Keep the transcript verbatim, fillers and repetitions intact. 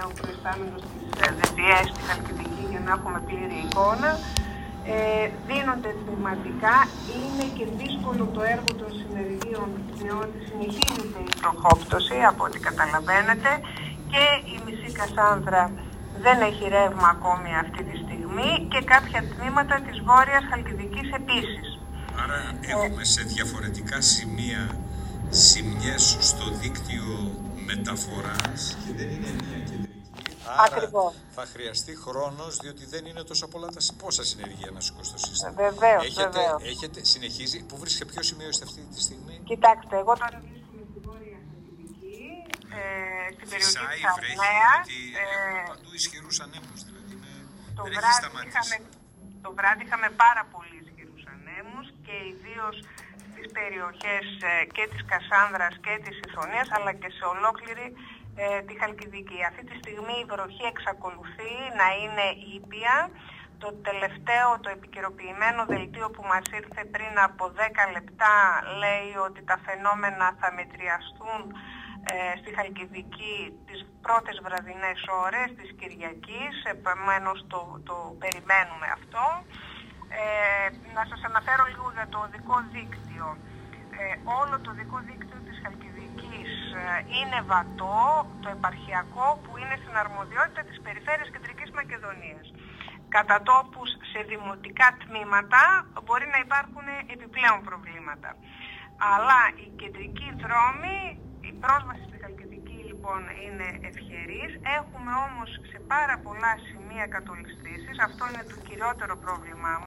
ο προϊστάμενος της ΔΕΤΙΕ στη Χαλκιδική για να έχουμε πλήρη εικόνα. Ε, δίνονται τμηματικά, είναι και δύσκολο το έργο των συνεργείων διότι συνεχίζεται η τροχόπτωση από ό,τι καταλαβαίνετε και η μισή Κασάνδρα δεν έχει ρεύμα ακόμη αυτή τη στιγμή και κάποια τμήματα της Βόρειας Χαλκιδικής επίσης. Άρα έχουμε ε, σε διαφορετικά σημεία ζημιές στο δίκτυο μεταφοράς και δεν είναι μία κεντρική. Άρα ακριβώς. Θα χρειαστεί χρόνος, διότι δεν είναι τόσο πολλά τα πόσα συνεργεία να σηκώσει το σύστημα. Βεβαίως, έχετε, βεβαίως. έχετε, συνεχίζει, πού βρίσκεται, ποιο σημείο είστε αυτή τη στιγμή? Κοιτάξτε, εγώ τώρα βρίσκομαι στη Βόρεια Χαλκιδική, ε, στην περιοχή της Αθηναίας. Ε, παντού ισχυρούς ανέμους, δηλαδή με, το, δεν βράδυ είχαμε, το βράδυ είχαμε πάρα πολύ ισχυρούς ανέμους και ιδίως στις περιοχές ε, και της Κασάνδρας και της Ιθωνίας, αλλά και σε ολόκληρη ε, τη Χαλκιδική. Αυτή τη στιγμή η βροχή εξακολουθεί να είναι ήπια. Το τελευταίο, το επικαιροποιημένο δελτίο που μας ήρθε πριν από δέκα λεπτά λέει ότι τα φαινόμενα θα μετριαστούν ε, στη Χαλκιδική τις πρώτες βραδινές ώρες της Κυριακής, επομένως το, το περιμένουμε αυτό. Ε, να σας αναφέρω λίγο για το οδικό δίκτυο. Ε, όλο το οδικό δίκτυο της Χαλκιδικής ε, είναι βατό, το επαρχιακό που είναι στην αρμοδιότητα της Περιφέρειας Κεντρικής Μακεδονίας. Κατά τόπους σε δημοτικά τμήματα μπορεί να υπάρχουν επιπλέον προβλήματα. Αλλά οι κεντρικοί δρόμοι, η πρόσβαση στη Χαλκιδική λοιπόν είναι ευχερής. Έχουμε όμως σε πάρα πολλά σημεία κατολιστήσεις, αυτό είναι το κυριότερο πρόβλημά μας.